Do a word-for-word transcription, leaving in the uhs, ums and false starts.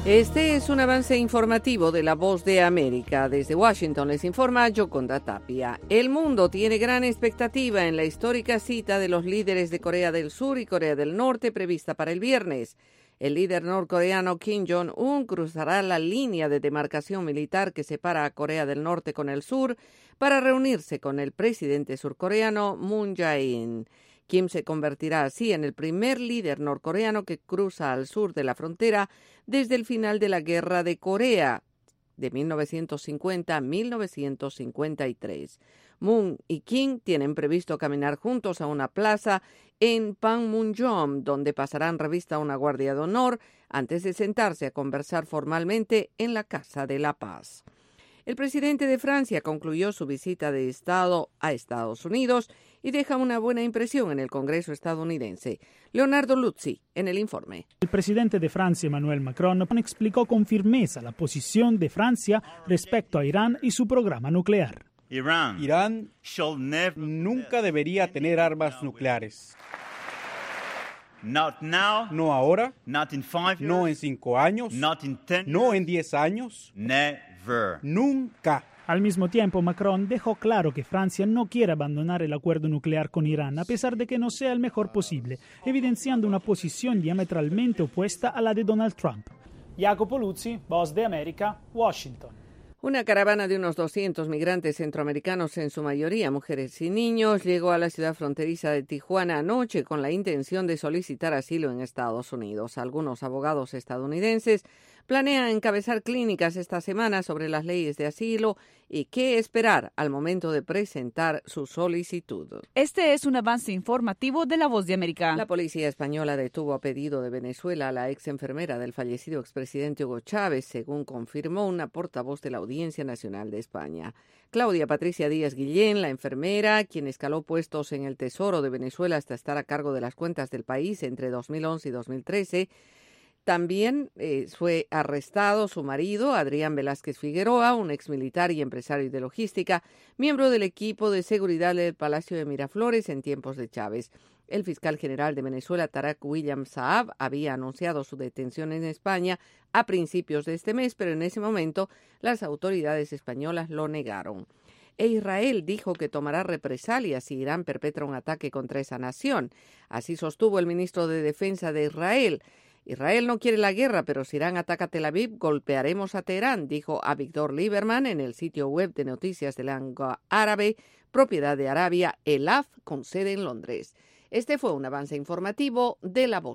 Este es un avance informativo de La Voz de América. Desde Washington les informa Yoconda Tapia. El mundo tiene gran expectativa en la histórica cita de los líderes de Corea del Sur y Corea del Norte prevista para el viernes. El líder norcoreano Kim Jong-un cruzará la línea de demarcación militar que separa a Corea del Norte con el sur para reunirse con el presidente surcoreano Moon Jae-in. Kim se convertirá así en el primer líder norcoreano que cruza al sur de la frontera desde el final de la Guerra de Corea de mil novecientos cincuenta a mil novecientos cincuenta y tres. Moon y Kim tienen previsto caminar juntos a una plaza en Panmunjom, donde pasarán revista a una guardia de honor antes de sentarse a conversar formalmente en la Casa de la Paz. El presidente de Francia concluyó su visita de Estado a Estados Unidos y deja una buena impresión en el Congreso estadounidense. Leonardo Luzzi, en el informe. El presidente de Francia, Emmanuel Macron, explicó con firmeza la posición de Francia respecto a Irán y su programa nuclear. Irán nunca debería tener armas nucleares. No ahora, no en cinco años, no en diez años, nunca. Al mismo tiempo, Macron dejó claro que Francia no quiere abandonar el acuerdo nuclear con Irán, a pesar de que no sea el mejor posible, evidenciando una posición diametralmente opuesta a la de Donald Trump. Jacopo Luzzi, Voz de América, Washington. Una caravana de unos doscientos migrantes centroamericanos, en su mayoría mujeres y niños, llegó a la ciudad fronteriza de Tijuana anoche con la intención de solicitar asilo en Estados Unidos. Algunos abogados estadounidenses planean encabezar clínicas esta semana sobre las leyes de asilo y qué esperar al momento de presentar su solicitud. Este es un avance informativo de La Voz de América. La policía española detuvo a pedido de Venezuela a la ex enfermera del fallecido expresidente Hugo Chávez, según confirmó una portavoz de la Audiencia Nacional de España. Claudia Patricia Díaz Guillén, la enfermera, quien escaló puestos en el Tesoro de Venezuela hasta estar a cargo de las cuentas del país entre dos mil once y dos mil trece, También eh, fue arrestado su marido, Adrián Velázquez Figueroa, un exmilitar y empresario de logística, miembro del equipo de seguridad del Palacio de Miraflores en tiempos de Chávez. El fiscal general de Venezuela, Tareq William Saab, había anunciado su detención en España a principios de este mes, pero en ese momento las autoridades españolas lo negaron. E Israel dijo que tomará represalias si Irán perpetra un ataque contra esa nación. Así sostuvo el ministro de Defensa de Israel. Israel no quiere la guerra, pero si Irán ataca Tel Aviv, golpearemos a Teherán, dijo a Víctor Lieberman en el sitio web de noticias de lengua árabe, propiedad de Arabia, Elaf, con sede en Londres. Este fue un avance informativo de La Voz.